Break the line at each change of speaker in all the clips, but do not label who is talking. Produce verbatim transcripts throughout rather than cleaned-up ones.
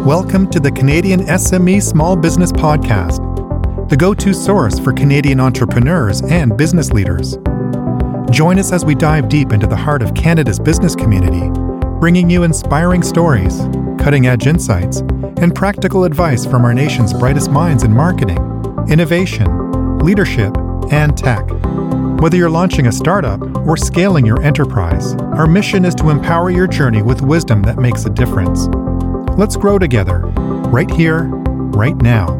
Welcome to the Canadian S M E Small Business Podcast, the go-to source for Canadian entrepreneurs and business leaders. Join us as we dive deep into the heart of Canada's business community, bringing you inspiring stories, cutting-edge insights, and practical advice from our nation's brightest minds in marketing, innovation, leadership, and tech. Whether you're launching a startup or scaling your enterprise, our mission is to empower your journey with wisdom that makes a difference. Let's grow together, right here, right now.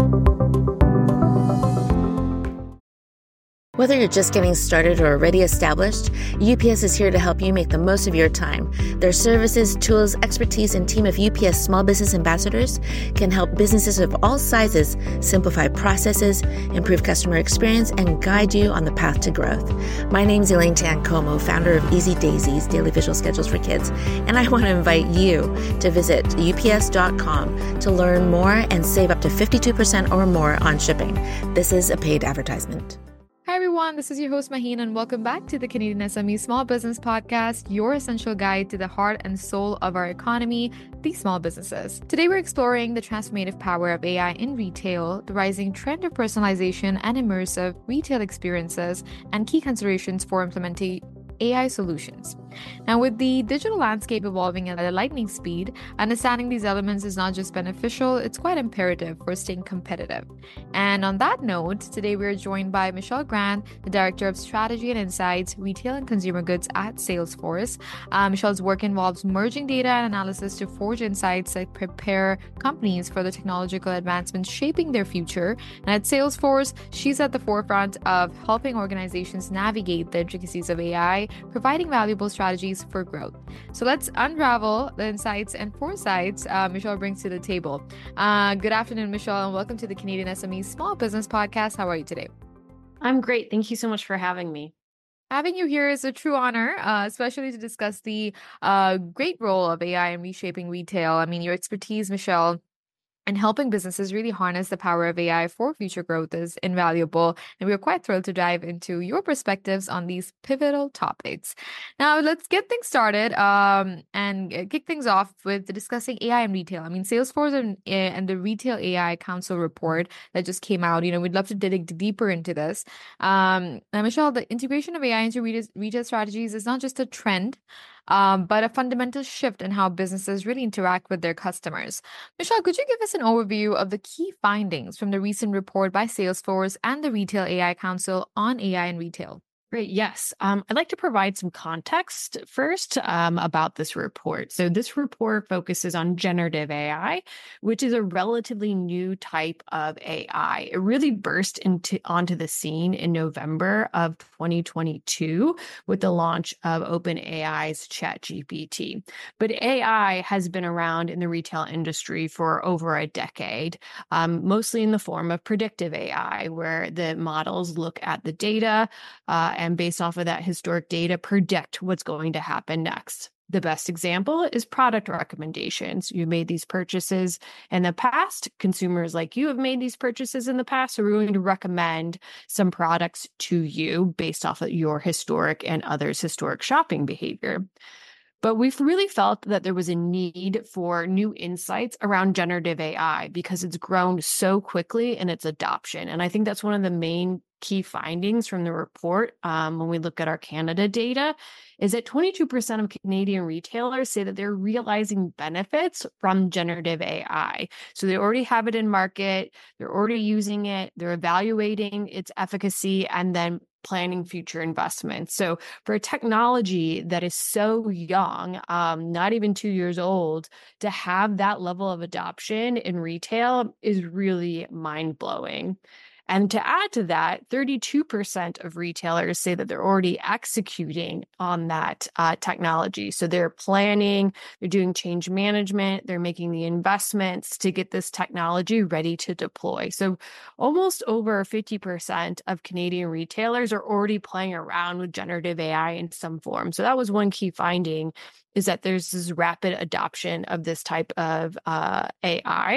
Whether you're just getting started or already established, U P S is here to help you make the most of your time. Their services, tools, expertise, and team of U P S small business ambassadors can help businesses of all sizes simplify processes, improve customer experience, and guide you on the path to growth. My name's Elaine Tancomo, founder of Easy Daisy's Daily Visual Schedules for Kids, and I want to invite you to visit U P S dot com to learn more and save up to fifty-two percent or more on shipping. This is a paid advertisement.
Hi everyone, this is your host Maheen and welcome back to the Canadian S M E Small Business Podcast, your essential guide to the heart and soul of our economy, the small businesses. Today we're exploring the transformative power of A I in retail, the rising trend of personalization and immersive retail experiences, and key considerations for implementing A I solutions. Now, with the digital landscape evolving at a lightning speed, understanding these elements is not just beneficial, it's quite imperative for staying competitive. And on that note, today we're joined by Michelle Grant, the Director of Strategy and Insights, Retail and Consumer Goods at Salesforce. Uh, Michelle's work involves merging data and analysis to forge insights that prepare companies for the technological advancements shaping their future. And at Salesforce, she's at the forefront of helping organizations navigate the intricacies of A I, providing valuable strategies for growth. So let's unravel the insights and foresights uh, Michelle brings to the table. Uh, good afternoon, Michelle, and welcome to the Canadian S M E Small Business Podcast. How are you today?
I'm great. Thank you so much for having me.
Having you here is a true honor, uh, especially to discuss the uh, great role of A I in reshaping retail. I mean, your expertise, Michelle, and helping businesses really harness the power of A I for future growth is invaluable. And we're quite thrilled to dive into your perspectives on these pivotal topics. Now, let's get things started um, and kick things off with discussing A I in retail. I mean, Salesforce and, and the Retail A I Council report that just came out, you know, we'd love to dig deeper into this. Um, now, Michelle, the integration of A I into retail, retail strategies is not just a trend, Um, but a fundamental shift in how businesses really interact with their customers. Michelle, could you give us an overview of the key findings from the recent report by Salesforce and the Retail A I Council on A I in retail?
Great. Yes. Um, I'd like to provide some context first um, about this report. So this report focuses on generative A I, which is a relatively new type of A I. It really burst into onto the scene in November of twenty twenty-two with the launch of OpenAI's ChatGPT. But A I has been around in the retail industry for over a decade, um, mostly in the form of predictive A I, where the models look at the data uh, and based off of that historic data, predict what's going to happen next. The best example is product recommendations. You made these purchases in the past. Consumers like you have made these purchases in the past. So we're going to recommend some products to you based off of your historic and others' historic shopping behavior. But we've really felt that there was a need for new insights around generative A I because it's grown so quickly in its adoption. And I think that's one of the main key findings from the report um, when we look at our Canada data is that twenty-two percent of Canadian retailers say that they're realizing benefits from generative A I. So they already have it in market, they're already using it, they're evaluating its efficacy, and then planning future investments. So for a technology that is so young, um, not even two years old, to have that level of adoption in retail is really mind-blowing. And to add to that, thirty-two percent of retailers say that they're already executing on that uh, technology. So they're planning, they're doing change management, they're making the investments to get this technology ready to deploy. So almost over fifty percent of Canadian retailers are already playing around with generative A I in some form. So that was one key finding, is that there's this rapid adoption of this type of uh, A I.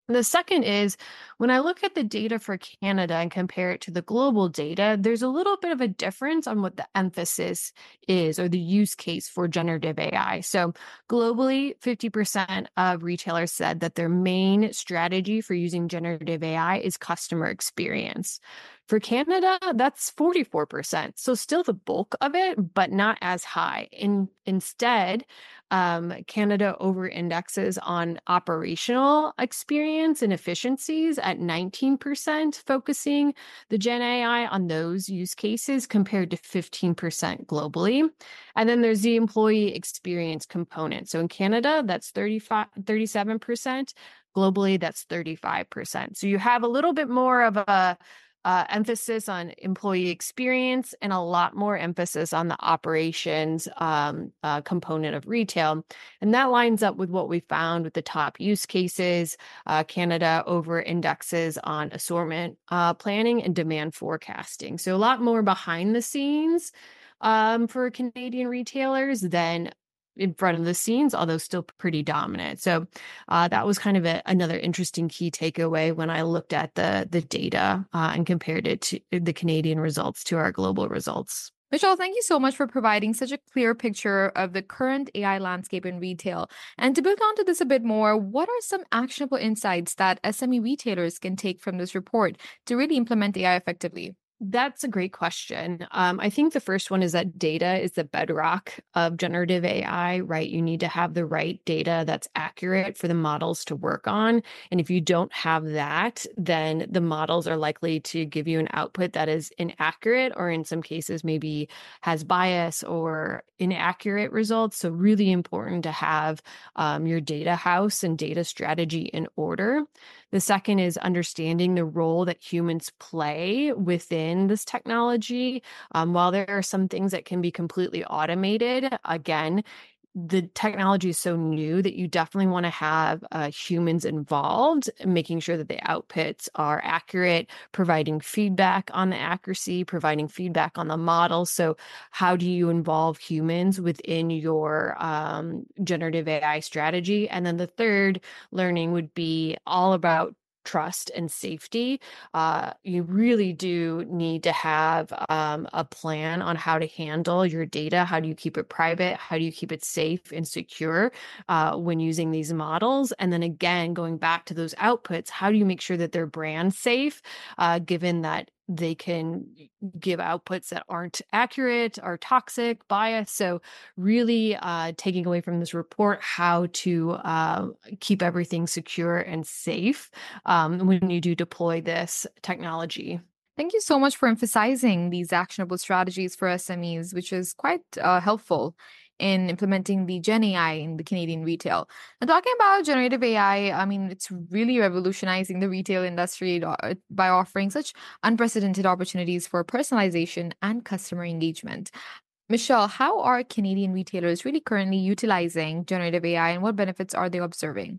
The second is when I look at the data for Canada and compare it to the global data, there's a little bit of a difference on what the emphasis is or the use case for generative A I. So globally, fifty percent of retailers said that their main strategy for using generative A I is customer experience. For Canada, that's forty-four percent. So still the bulk of it, but not as high. In, instead, um, Canada over indexes on operational experience and efficiencies at nineteen percent, focusing the Gen A I on those use cases compared to fifteen percent globally. And then there's the employee experience component. So in Canada, that's thirty-five, thirty-seven percent. Globally, that's thirty-five percent. So you have a little bit more of a Uh, emphasis on employee experience and a lot more emphasis on the operations um, uh, component of retail. And that lines up with what we found with the top use cases. Uh, Canada over indexes on assortment uh, planning and demand forecasting. So a lot more behind the scenes um, for Canadian retailers than in front of the scenes, although still pretty dominant. So uh, that was kind of a, another interesting key takeaway when I looked at the the data uh, and compared it to the Canadian results to our global results.
Michelle, thank you so much for providing such a clear picture of the current A I landscape in retail. And to build onto this a bit more, what are some actionable insights that S M E retailers can take from this report to really implement A I effectively?
That's a great question. Um, I think the first one is that data is the bedrock of generative A I, right? You need to have the right data that's accurate for the models to work on. And if you don't have that, then the models are likely to give you an output that is inaccurate, or in some cases, maybe has bias or inaccurate results. So really important to have um, your data house and data strategy in order. The second is understanding the role that humans play within this technology. Um, while there are some things that can be completely automated, again, the technology is so new that you definitely want to have uh, humans involved, making sure that the outputs are accurate, providing feedback on the accuracy, providing feedback on the model. So how do you involve humans within your um, generative A I strategy? And then the third learning would be all about trust and safety. Uh, you really do need to have um, a plan on how to handle your data. How do you keep it private? How do you keep it safe and secure uh, when using these models? And then again, going back to those outputs, how do you make sure that they're brand safe, uh, given that they can give outputs that aren't accurate, are toxic, biased. So really uh, taking away from this report how to uh, keep everything secure and safe um, when you do deploy this technology.
Thank you so much for emphasizing these actionable strategies for S M Es, which is quite uh, helpful in implementing the Gen A I in the Canadian retail. And talking about generative A I, I mean, it's really revolutionizing the retail industry by offering such unprecedented opportunities for personalization and customer engagement. Michelle, how are Canadian retailers really currently utilizing generative A I, and what benefits are they observing?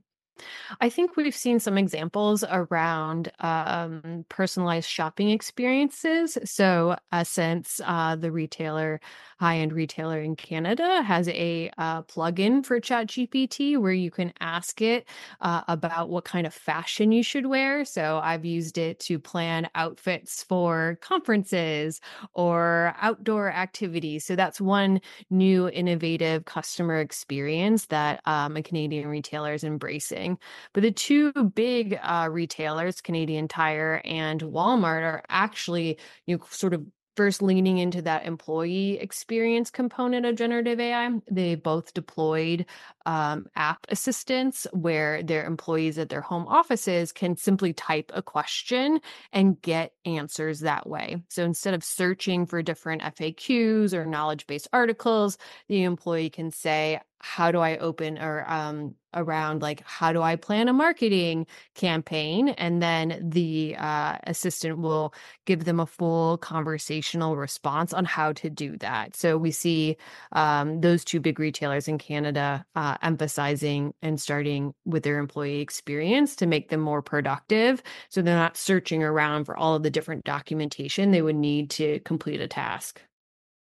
I think we've seen some examples around um, personalized shopping experiences. So, uh, since uh, the retailer, high-end retailer in Canada, has a uh, plugin for ChatGPT where you can ask it uh, about what kind of fashion you should wear. So, I've used it to plan outfits for conferences or outdoor activities. So, that's one new innovative customer experience that um, a Canadian retailer is embracing. But the two big uh, retailers, Canadian Tire and Walmart, are actually, you know, sort of first leaning into that employee experience component of generative A I. They both deployed um, app assistants where their employees at their home offices can simply type a question and get answers that way. So instead of searching for different F A Qs or knowledge-based articles, the employee can say, how do I open or um, around like, how do I plan a marketing campaign? And then the uh, assistant will give them a full conversational response on how to do that. So we see um, those two big retailers in Canada uh, emphasizing and starting with their employee experience to make them more productive. So they're not searching around for all of the different documentation they would need to complete a task.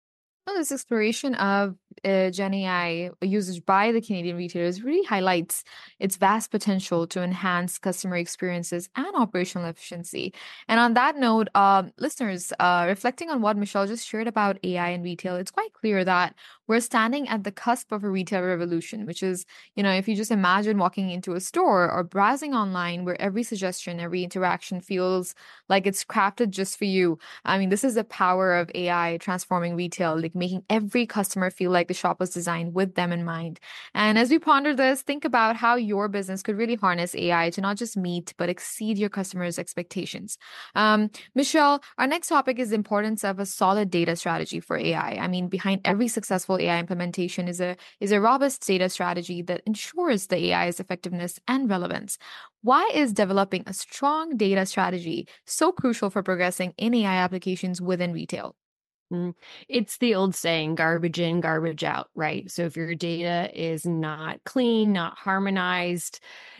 Well, this exploration of uh, Gen A I usage by the Canadian retailers really highlights its vast potential to enhance customer experiences and operational efficiency. And on that note, um, listeners, uh, reflecting on what Michelle just shared about A I in retail, it's quite clear that we're standing at the cusp of a retail revolution, which is, you know, if you just imagine walking into a store or browsing online where every suggestion, every interaction feels like it's crafted just for you. I mean, this is the power of A I transforming retail, like making every customer feel like the shop was designed with them in mind. And as we ponder this, think about how your business could really harness A I to not just meet, but exceed your customers' expectations. Um, Michelle, our next topic is the importance of a solid data strategy for A I. I I mean, behind every successful A I implementation is a is a robust data strategy that ensures the A I's effectiveness and relevance. Why is developing a strong data strategy so crucial for progressing in A I applications within retail?
Mm. It's the old saying, garbage in, garbage out, right? So if your data is not clean, not harmonized,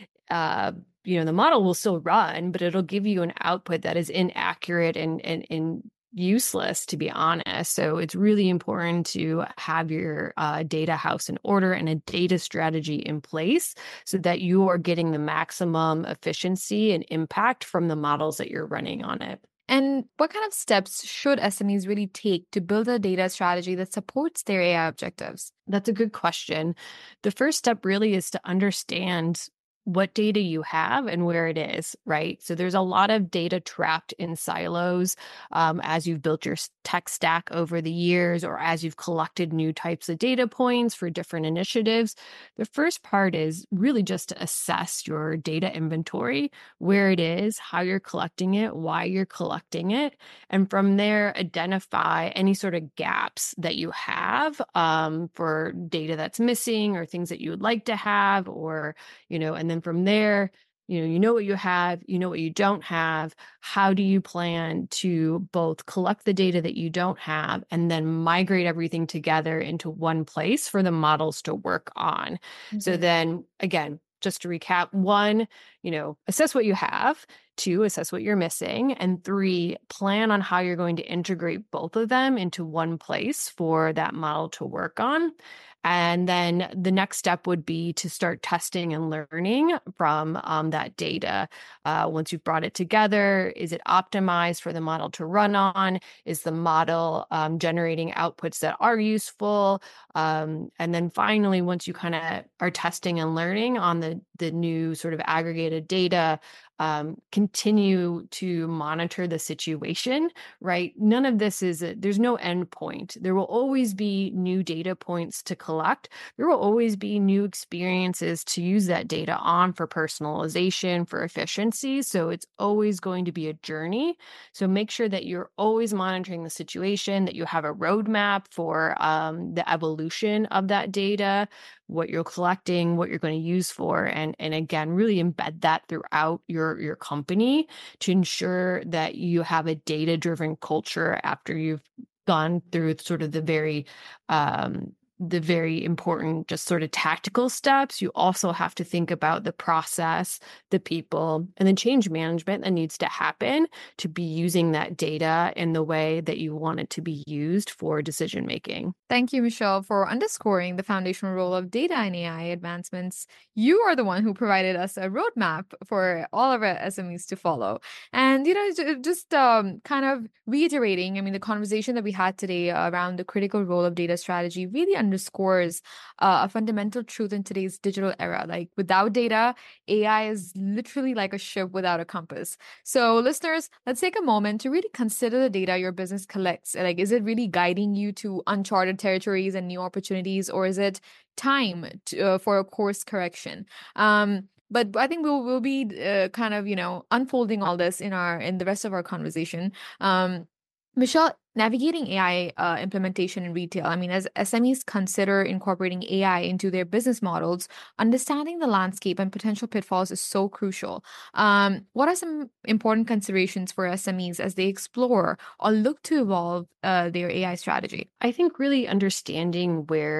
uh, you know, the model will still run, but it'll give you an output that is inaccurate and and and useless, to be honest. So it's really important to have your uh, data house in order and a data strategy in place so that you are getting the maximum efficiency and impact from the models that you're running on it.
And what kind of steps should S M Es really take to build a data strategy that supports their A I objectives?
That's a good question. The first step really is to understand what data you have and where it is, right? So there's a lot of data trapped in silos um, as you've built your tech stack over the years or as you've collected new types of data points for different initiatives. The first part is really just to assess your data inventory, where it is, how you're collecting it, why you're collecting it. And from there, identify any sort of gaps that you have um, for data that's missing or things that you would like to have, or, you know, and then from there, you know, you know what you have, you know what you don't have. How do you plan to both collect the data that you don't have and then migrate everything together into one place for the models to work on? Mm-hmm. So then again, just to recap, one, you know, assess what you have. Two, assess what you're missing. And three, plan on how you're going to integrate both of them into one place for that model to work on. And then the next step would be to start testing and learning from um, that data. Uh, once you've brought it together, is it optimized for the model to run on? Is the model um, generating outputs that are useful? Um, and then finally, once you kind of are testing and learning on the, the new sort of aggregated data, um, continue to monitor the situation, right? None of this is, a, there's no end point. There will always be new data points to collect. There will always be new experiences to use that data on for personalization, for efficiency. So it's always going to be a journey. So make sure that you're always monitoring the situation, that you have a roadmap for um, the evolution of that data, what you're collecting, what you're going to use for, and, and again, really embed that throughout your, your company to ensure that you have a data-driven culture after you've gone through sort of the very um, the very important just sort of tactical steps. You also have to think about the process, the people, and the change management that needs to happen to be using that data in the way that you want it to be used for decision making.
Thank you, Michelle, for underscoring the foundational role of data in A I advancements. You are the one who provided us a roadmap for all of our S M Es to follow. And, you know, just um, kind of reiterating, I mean, the conversation that we had today around the critical role of data strategy really underscores uh, a fundamental truth in today's digital era. Like, without data, A I is literally like a ship without a compass. So listeners, let's take a moment to really consider the data your business collects. Like, is it really guiding you to uncharted territories and new opportunities, or is it time to, uh, for a course correction? Um, but I think we'll we'll be uh, kind of, you know, unfolding all this in our in the rest of our conversation. Um, Michelle, navigating A I uh, implementation in retail, I mean, as S M Es consider incorporating A I into their business models, understanding the landscape and potential pitfalls is so crucial. Um, what are some important considerations for S M Es as they explore or look to evolve uh, their A I strategy?
I think really understanding where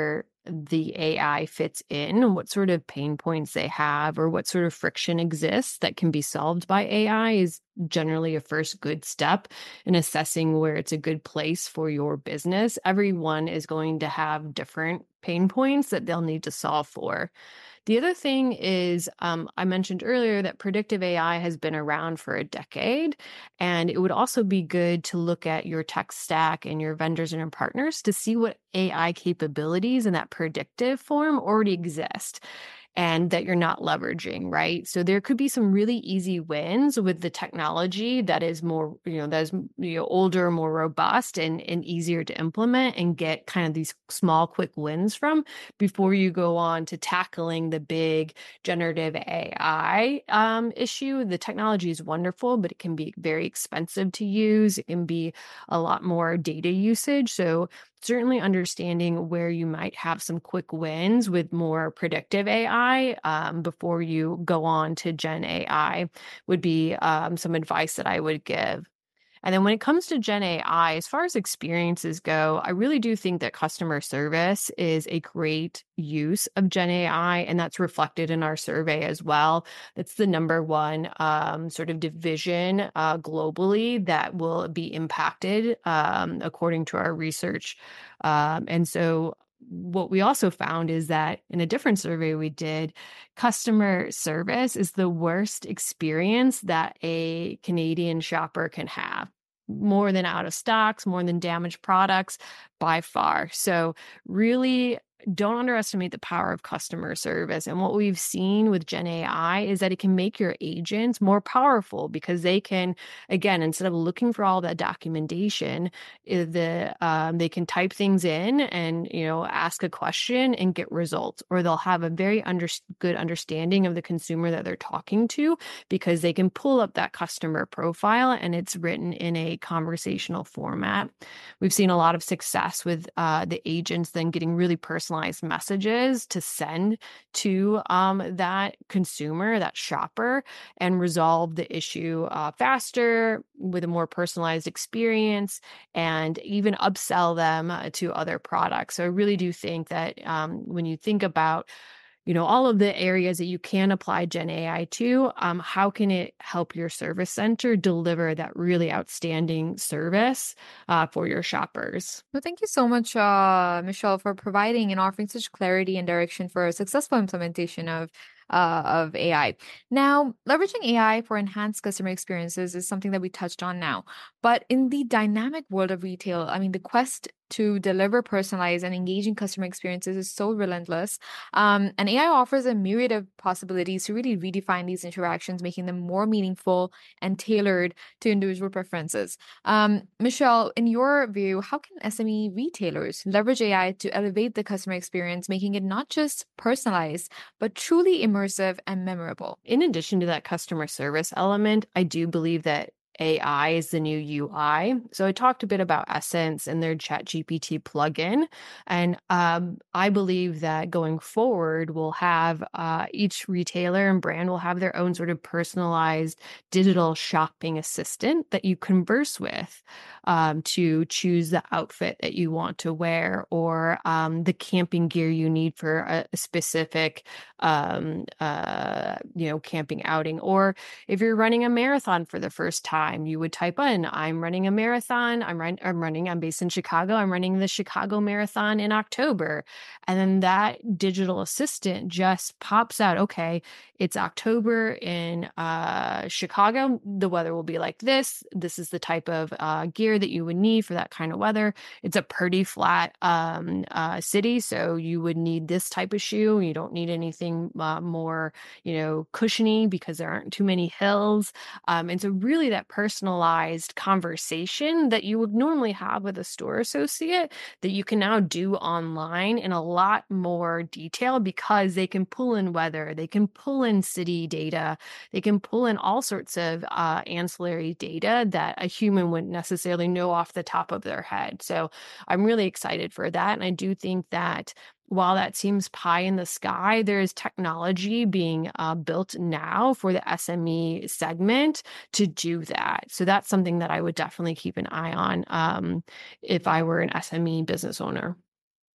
the A I fits in, what sort of pain points they have, or what sort of friction exists that can be solved by A I is generally a first good step in assessing where it's a good place for your business. Everyone is going to have different pain points that they'll need to solve for. The other thing is, um, I mentioned earlier that predictive A I has been around for a decade, and it would also be good to look at your tech stack and your vendors and your partners to see what A I capabilities in that predictive form already exist and that you're not leveraging, right? So there could be some really easy wins with the technology that is more, you know, that is you know, older, more robust and, and easier to implement and get kind of these small, quick wins from before you go on to tackling the big generative A I um, issue. The technology is wonderful, but it can be very expensive to use. It can be a lot more data usage. So certainly understanding where you might have some quick wins with more predictive A I um, before you go on to Gen A I would be um, some advice that I would give. And then when it comes to Gen A I, as far as experiences go, I really do think that customer service is a great use of Gen A I, and that's reflected in our survey as well. That's the number one um, sort of division uh, globally that will be impacted um, according to our research. Um, and so what we also found is that in a different survey we did, customer service is the worst experience that a Canadian shopper can have. More than out of stocks, more than damaged products by far. So really don't underestimate the power of customer service. And what we've seen with Gen A I is that it can make your agents more powerful because they can, again, instead of looking for all that documentation, the um, they can type things in and, you know, ask a question and get results, or they'll have a very under, good understanding of the consumer that they're talking to because they can pull up that customer profile and it's written in a conversational format. We've seen a lot of success with uh, the agents then getting really personalized messages to send to um, that consumer, that shopper, and resolve the issue uh, faster with a more personalized experience and even upsell them uh, to other products. So I really do think that um, when you think about you know, all of the areas that you can apply Gen A I to, um, how can it help your service center deliver that really outstanding service uh, for your shoppers?
Well, thank you so much, uh, Michelle, for providing and offering such clarity and direction for a successful implementation of uh, of A I. Now, leveraging A I for enhanced customer experiences is something that we touched on now. But in the dynamic world of retail, I mean, the quest to deliver personalized and engaging customer experiences is so relentless. Um, and A I offers a myriad of possibilities to really redefine these interactions, making them more meaningful and tailored to individual preferences. Um, Michelle, in your view, how can S M E retailers leverage A I to elevate the customer experience, making it not just personalized, but truly immersive and memorable?
In addition to that customer service element, I do believe that A I is the new U I. So I talked a bit about Essence and their ChatGPT plugin. And um, I believe that going forward, we'll have uh, each retailer and brand will have their own sort of personalized digital shopping assistant that you converse with um, to choose the outfit that you want to wear or um, the camping gear you need for a, a specific, um, uh, you know, camping outing. Or if you're running a marathon for the first time, you would type in, I'm running a marathon. I'm, run- I'm running, I'm based in Chicago. I'm running the Chicago Marathon in October. And then that digital assistant just pops out. Okay, it's October in uh, Chicago. The weather will be like this. This is the type of uh, gear that you would need for that kind of weather. It's a pretty flat um, uh, city. So you would need this type of shoe. You don't need anything uh, more, you know, cushiony because there aren't too many hills. Um, and so really that personalized conversation that you would normally have with a store associate that you can now do online in a lot more detail because they can pull in weather, they can pull in city data, they can pull in all sorts of uh, ancillary data that a human wouldn't necessarily know off the top of their head. So I'm really excited for that. And I do think that while that seems pie in the sky, there is technology being uh, built now for the S M E segment to do that. So that's something that I would definitely keep an eye on um, if I were an S M E business owner.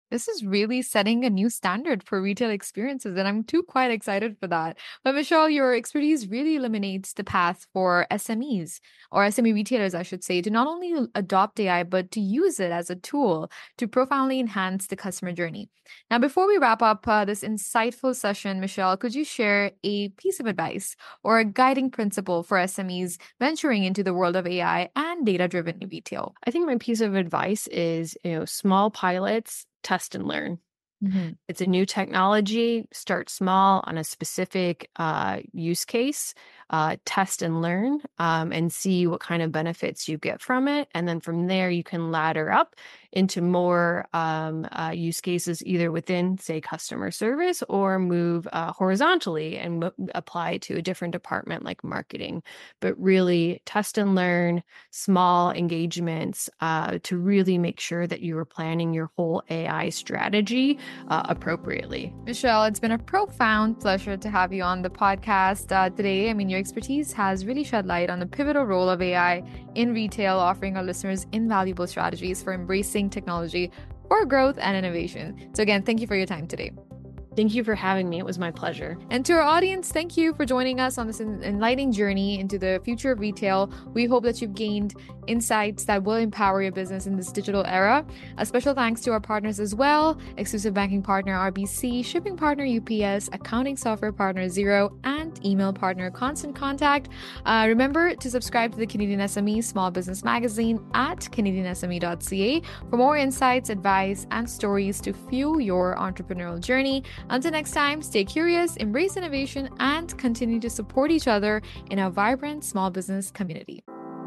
This is really setting a new standard for retail experiences, and I'm too quite excited for that. But Michelle, your expertise really eliminates the path for S M Es or S M E retailers, I should say, to not only adopt A I, but to use it as a tool to profoundly enhance the customer journey. Now, before we wrap up uh, this insightful session, Michelle, could you share a piece of advice or a guiding principle for S M Es venturing into the world of A I and data-driven retail?
I think my piece of advice is, you know, small pilots, test and learn. Mm-hmm. It's a new technology. Start small on a specific uh, use case, uh, test and learn, um, and see what kind of benefits you get from it. And then from there, you can ladder up into more um, uh, use cases, either within, say, customer service, or move uh, horizontally and m- apply to a different department like marketing. But really test and learn, small engagements uh, to really make sure that you are planning your whole A I strategy Uh, appropriately.
Michelle, it's been a profound pleasure to have you on the podcast uh, today. I mean, your expertise has really shed light on the pivotal role of A I in retail, offering our listeners invaluable strategies for embracing technology for growth and innovation. So again, thank you for your time today.
Thank you for having me. It was my pleasure.
And to our audience, thank you for joining us on this enlightening journey into the future of retail. We hope that you've gained insights that will empower your business in this digital era. A special thanks to our partners as well: exclusive banking partner R B C, shipping partner U P S, accounting software partner Xero, and email partner Constant Contact. Uh, remember to subscribe to the Canadian S M E Small Business Magazine at canadian s m e dot c a for more insights, advice, and stories to fuel your entrepreneurial journey. Until next time, stay curious, embrace innovation, and continue to support each other in a vibrant small business community.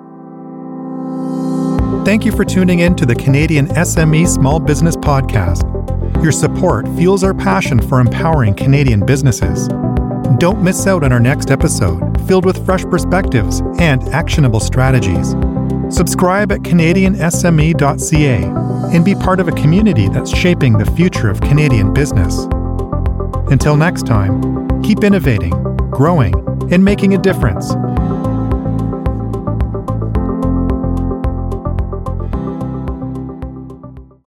Thank you for tuning in to the Canadian S M E Small Business Podcast. Your support fuels our passion for empowering Canadian businesses. Don't miss out on our next episode, filled with fresh perspectives and actionable strategies. Subscribe at canadian s m e dot c a and be part of a community that's shaping the future of Canadian business. Until next time, keep innovating, growing, and making a difference.